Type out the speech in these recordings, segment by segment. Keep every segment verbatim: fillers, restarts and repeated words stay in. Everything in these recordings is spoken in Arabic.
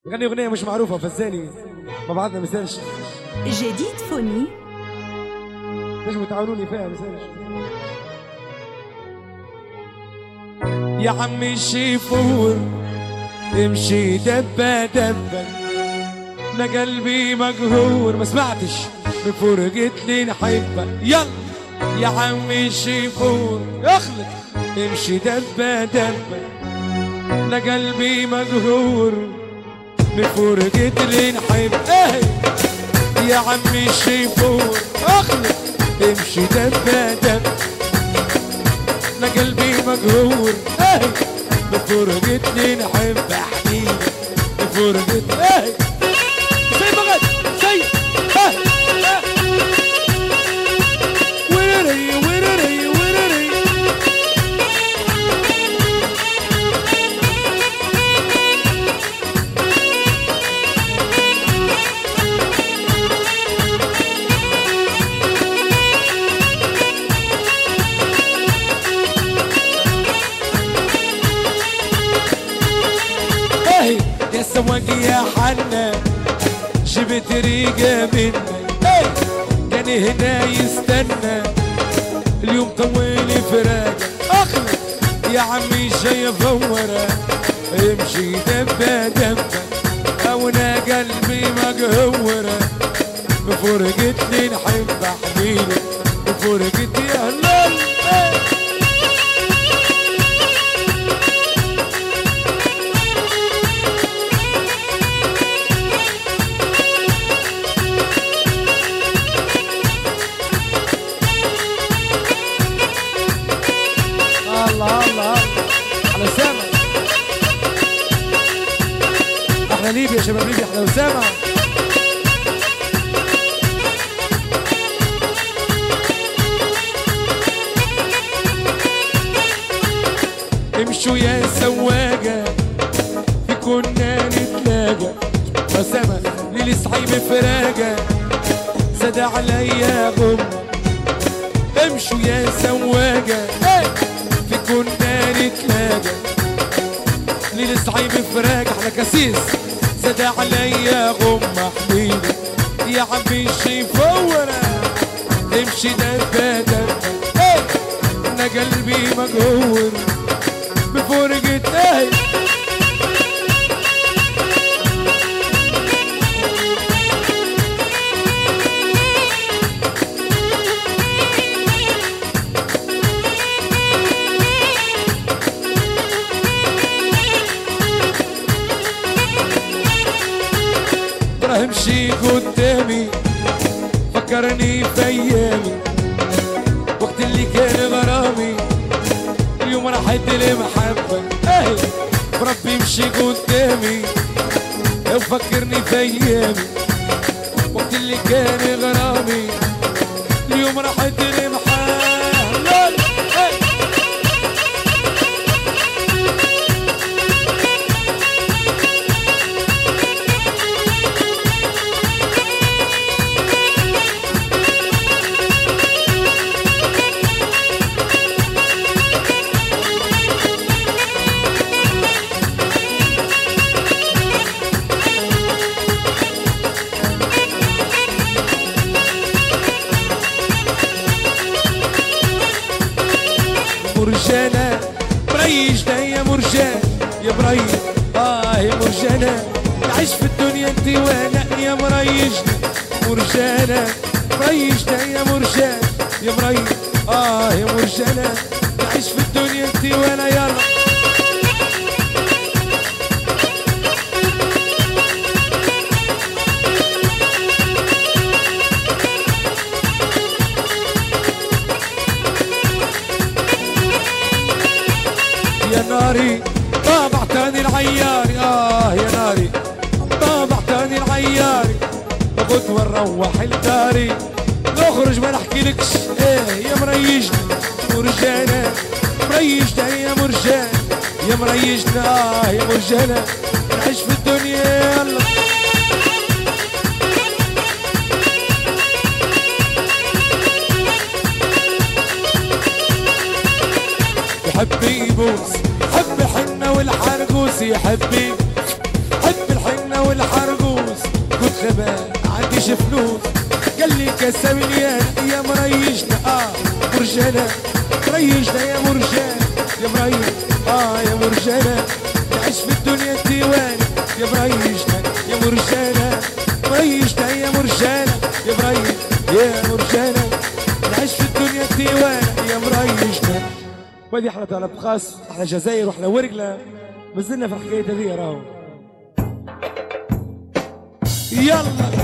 غني اغنيه مش معروفه فزاني مع بعضنا مسالش جديد فوني نجموا تعاونوني فيها مسالش. يا عمي الشيفور امشي دبه دبه انا قلبي مقهور ما سمعتش بفرقت لي نحبك. يلا يا عمي الشيفور اخلق امشي دبه دبه انا قلبي مقهور بفرقت لي نحب. ايه يا عمي الشيفور اخلق امشي دبه دبه انا قلبي مقهور. ايه بفرقت لي نحب حبيبي بفرقت ايه زي بغد زي اه اه ويري ويري ويري ايه يا سواق يا حنا جبت ريقة مني. ايه كان هنا يستنى اليوم طويل فراقه. اخلق يا عمي جاي فورة امشي دبة دبة وانا قلبي مقهورة بفرقت لي نحب حبيبي بفرقت يا هلال. الله الله على سامع احنا ليبيا يا شباب ليبيا احنا وسامع. امشوا يا سواقة في كنا نتلاقى وسامع ليلي صعيب فراقة زاد عليا غمة. امشوا يا سواقة في كنا نتلاقى ليل صعيب فراق احنا كسيس زاد عليا غمة حبيبي يا عمي شي فورة امشي دبة دبة ايه انا قلبي مقهور بفرقة ايه امشي قدامي فكرني في ايامي وقت اللي كان غرامي اليوم راحت المحبة. ايه بربي امشي قدامي وفكرني في ايامي وقت اللي كان غرامي اليوم راحت المحبة. مرجانة مريش ده يا مرجان يا مريش اه يا مرجانة تعيش في الدنيا انت وانا يا مريش مرجانة مريش ده يا مرجان يا مريش اه يا مرجانة تعيش في الدنيا انت وانا يلا. يا ناري طابع تاني العياري اه يا ناري طابع تاني العياري بغد ونروح لداري نخرج ما نحكيلكش. ايه يا مريشنا مرجانة مريشنا يا مرجان يا مريشنا اه يا مرجانة نعيش في الدنيا يلا. يحب يبوس حب الحنة والحرقوس يحبي حب الحنة كاسة مليانة يا مريشنا اه مرجانة مريشنا يا مرجانة يا مريش اه يا مرجانة نعيش في الدنيا الديوانة يا مريشنا يا مرجانة مريشنا يا مرجانة يا مريش يا مرجانة نعيش في الدنيا الديوانة يا مريشنا. وهذه احلى طلب خاص احلى جزائر واحلى ورقلة مازلنا في الحكاية هذه راهو. يلا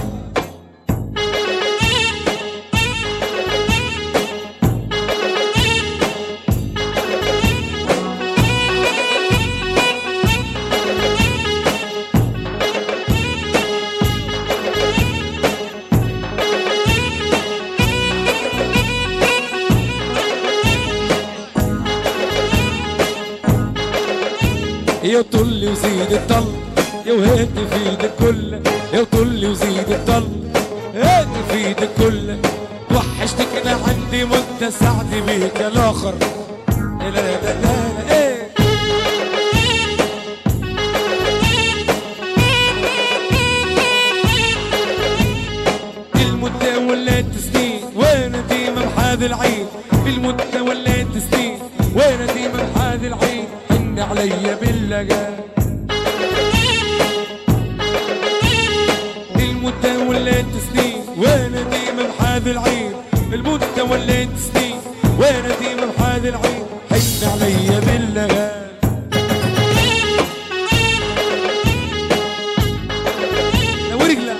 يا طل وزيد الطل يا وهدي في ايدك كله يا طل وزيد الطل هدي في ايدك كله توحشتك انا عندي مدة سعدي بيك الاخر لا لا لا لا ايه المدة ولات سنين وانا ديما بحاذ العين المدة ولات سنين وانا ديما بحاذ العين عليا باللقا المدة ولات سنين وانا ديما بحاذ العين المدة ولات سنين وانا ديما بحاذ العين حن عليا باللقا يا ورقلة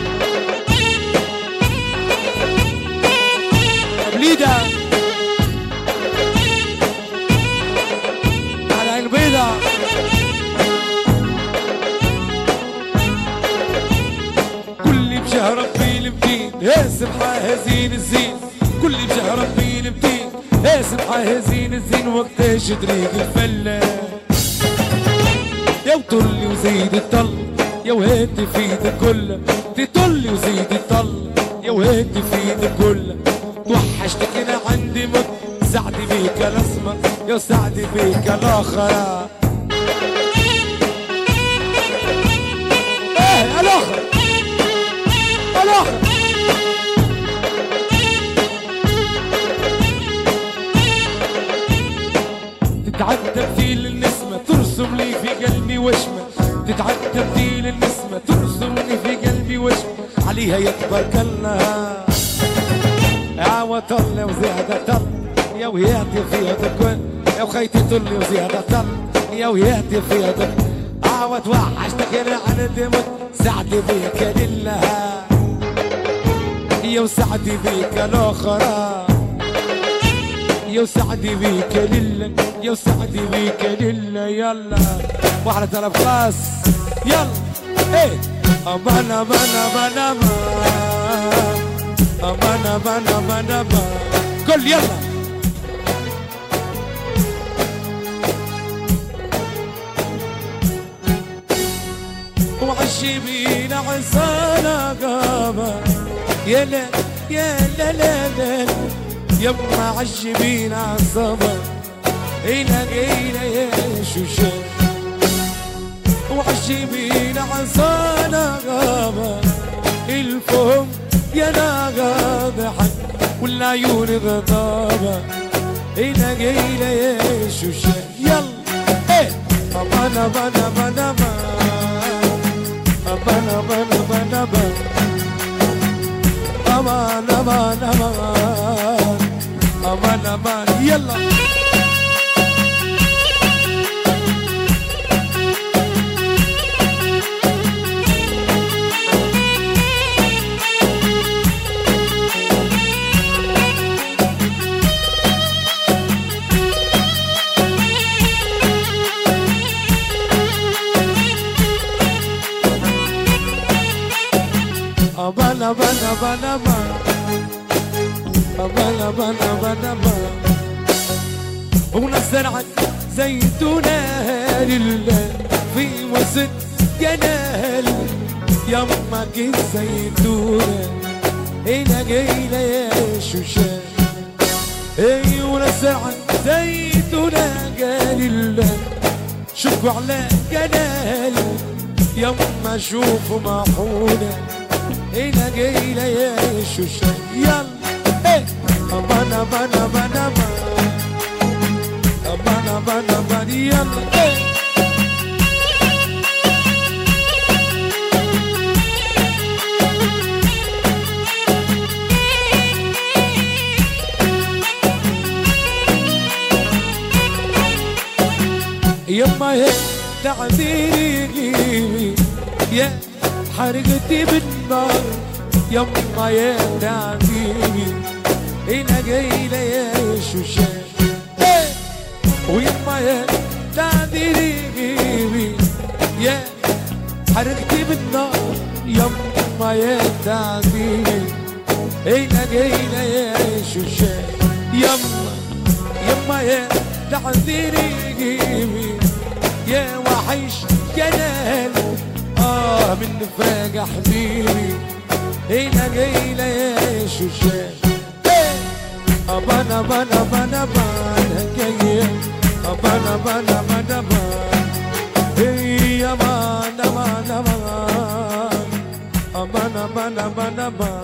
يا بليدة كل بجاه ربي المتين يا سبحة هزين الزين كل بجاه ربي المتين يا سبحة هزين الزين وقتاش طريق الفلة يا وطلي وزيد الطل يا وهدي في ايدك كله تطلي وزيد الطل يا وهدي في ايدك كله توحشتك انا عندي مت سعدي بيك الاسمر يا سعدي بيك الاخر ايه الاخر الاخر تتعدى بديل النسمة ترسم لي في قلبي وشمة تتعدى بديل النسمة ترسم لي في قلبي وشمة عليها يتبارك الله يا وطل وزيادة طل يا وياتي فيها تكون يا وخيتي طلي وزيادة طل يا وياتي فيها تكون عاوة توحشتك انا عن دمت سعدي بيك لله يا وسعدي بيك الاخرى يا وسعدي بيك لله يا وسعدي بيك لله يلا واحدة طلب خاص يلا ايه امان امان امان امان امان امان امان امان كل يلا وعشبين عسانا قابا يا لا يا لا لا لا يما عشبين عصابا إلى إلى يا شوشان وعشبين عسانا قابا الفهم يا ناقا حق والعيون غضابة إلى إلى يا شوشان يلا إيه أمان أمان أمان أمان أمان أمان أمان أمان أمان أمان أمان أمان يلا Abana bana bana ba Abana bana bana ba هنا زرعت زيتونة لله في وسط جنال يما جيت زيتونة هنا جايلة يا شوشان اي هنا زرعت زيتونة لله شوفوا على جنال يما شوفوا محونة هنا جاي ليالي الشوشان يلا ايه بنا بنا بنا بنا بنا بنا يلا ايه يما هيك تعذيري يا حرقتي بالنار يما يا تعذيري هنا جاي ليالي الشوشان ويما يا تعذيري يا حرقتي بالنار يما يا تعذيري هنا جاي ليالي الشوشان يما يما يا تعذيري يا وحش جلال آه من فراق حبيبي هنا جاي ليالي الشوشان أبانا بانا بانا بانا جاي أبانا بانا بانا بانا هي بانا بانا بانا أبانا بانا بانا بانا